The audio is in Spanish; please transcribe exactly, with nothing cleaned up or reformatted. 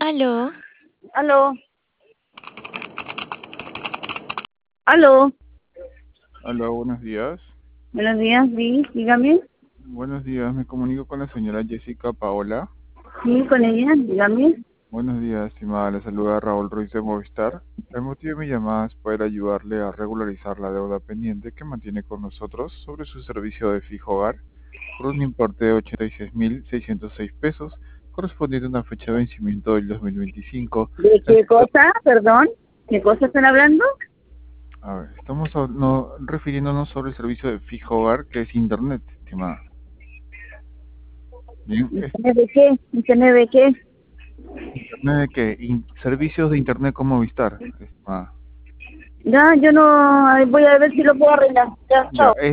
Aló, Aló, aló. Hola, buenos días. Buenos días, sí, dígame. Buenos días, me comunico con la señora Jessica Paola. Sí, con ella, dígame. Buenos días, estimada, le saluda Raúl Ruiz de Movistar. El motivo de mi llamada es poder ayudarle a regularizar la deuda pendiente que mantiene con nosotros sobre su servicio de fijo hogar por un importe de ochenta y seis mil seiscientos seis pesos, correspondiente a una fecha de vencimiento del dos mil veinticinco. ¿De qué Esto- cosa, perdón? ¿Qué cosa están hablando? a ver, estamos hab- no, refiriéndonos sobre el servicio de fijo hogar que es Internet, estimada. Bien, es ¿Internet de qué? ¿Internet de qué? Internet de qué? In- servicios de Internet como Movistar, estimada. Ya, yo no, voy a ver si lo puedo arreglar. Ya, Ya, chao.